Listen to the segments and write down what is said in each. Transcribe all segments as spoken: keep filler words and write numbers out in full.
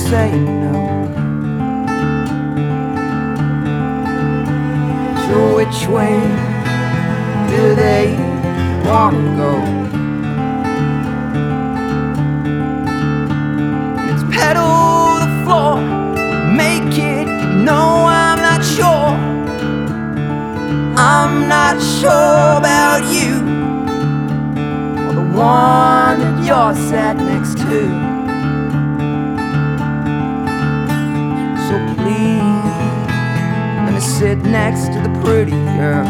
say no. So which way do they want to go? It's pedal the floor, make it, no, I'm not sure. I'm not sure about you, or the one that you're sat next to. So please, let me sit next to the pretty girl.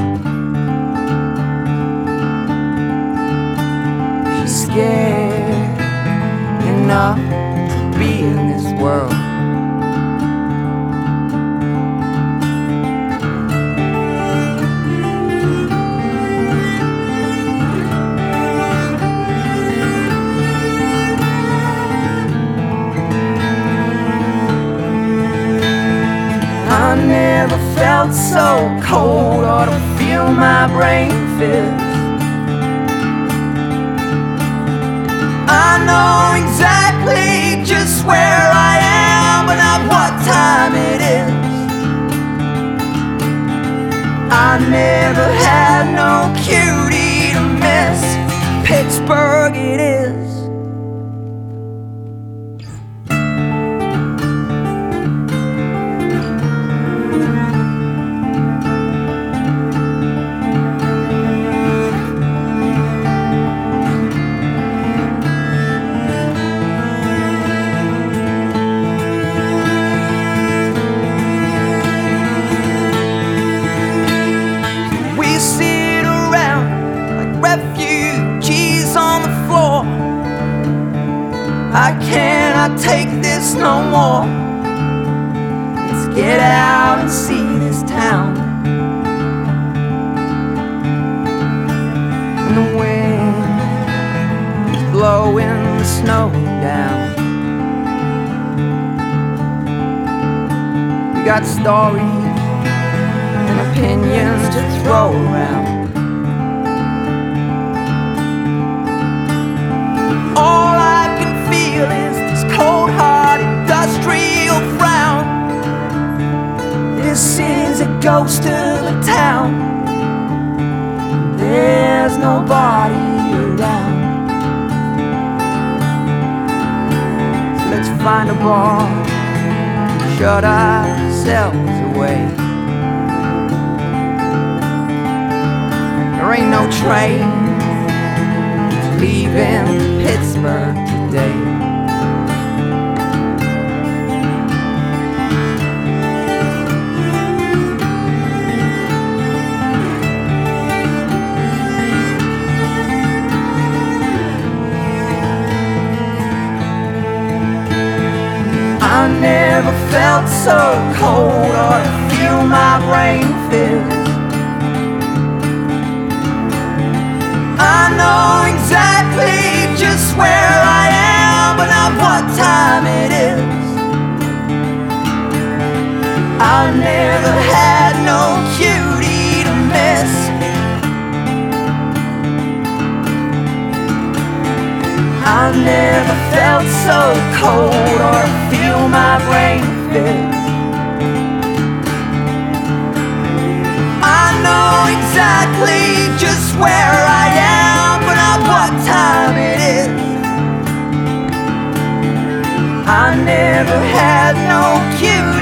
She's scared enough to be in this world. I never felt so cold or to feel my brain fizz. I know exactly just where I am, but not what time it is. I never had no cutie to miss. Pittsburgh it is. Sit around like refugees on the floor. I cannot take this no more. Let's get out and see this town. And the wind is blowing the snow down. We got stories and opinions to throw around. All I can feel is this cold hard industrial frown. This is a ghost of a town. There's nobody around. So let's find a bar, shut ourselves away. There ain't no train leaving Pittsburgh today. I never felt so cold or to feel my brain fizz. I know exactly just where I am, but not what time it is. I never had no cutie to miss. I never felt so cold or feel my brain fizz. I know exactly just where I am, but not what time it is. I never had no cutie